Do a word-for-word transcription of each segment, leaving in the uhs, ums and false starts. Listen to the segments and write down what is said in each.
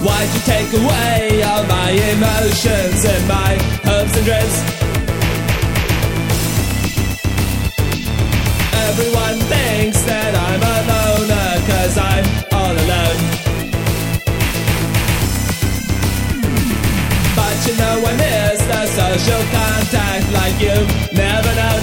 Why'd you take away all my emotions and my hopes and dreams? Everyone thinks that I'm a loner, 'cause I'm all alone. But you know I miss the social contact like you've never known.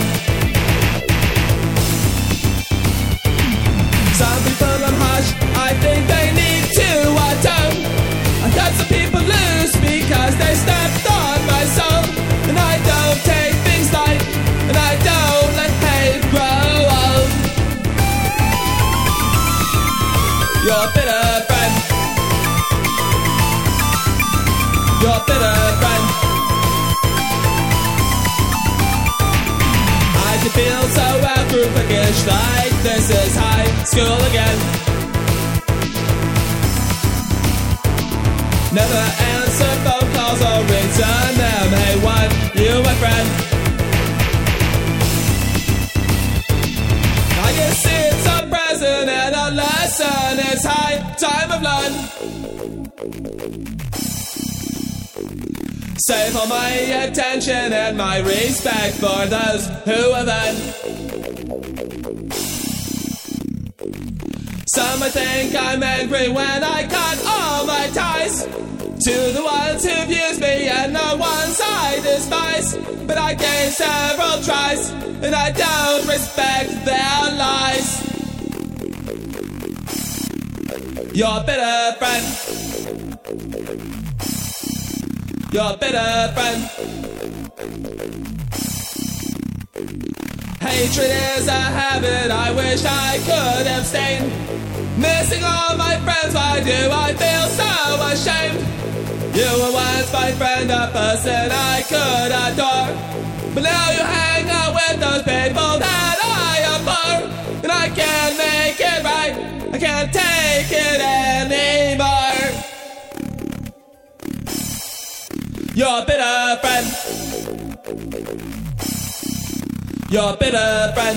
Some people I'm harsh, I think they need to atone. I cut some people loose because they stepped on my soul. And I don't take things light, and I don't let hate grow old. You're a bitter friend. You're a bitter friend. I can feel so African-ish, like this is high school again. Never answer phone calls or return them. Hey, what? You my friend? I can see it's a present and a lesson. It's high time I've learned. Save all my attention and my respect for those who have earned. Some might think I'm angry when I cut all my ties to the ones who've used me and the ones I despise. But I gave several tries and I don't respect their lies. You're a bitter friend. You're a bitter friend. Hatred is a habit I wish I could abstain. Missing all my friends, why do I feel so ashamed? You were once my friend, a person I could adore. But now you hang out with those people that I abhor. And I can't make it right, I can't take it anymore. You're a bitter friend. You're a bitter friend.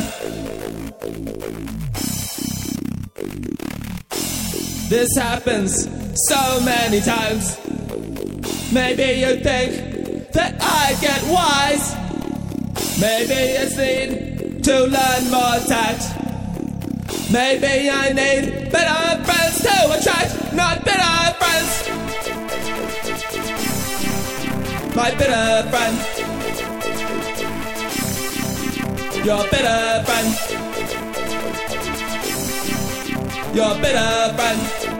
This happens so many times. Maybe you think that I get wise. Maybe it's need to learn more tact. Maybe I need better friends to attract, not bitter friends. My bitter friend. You're a bitter friend. You're a bitter friend.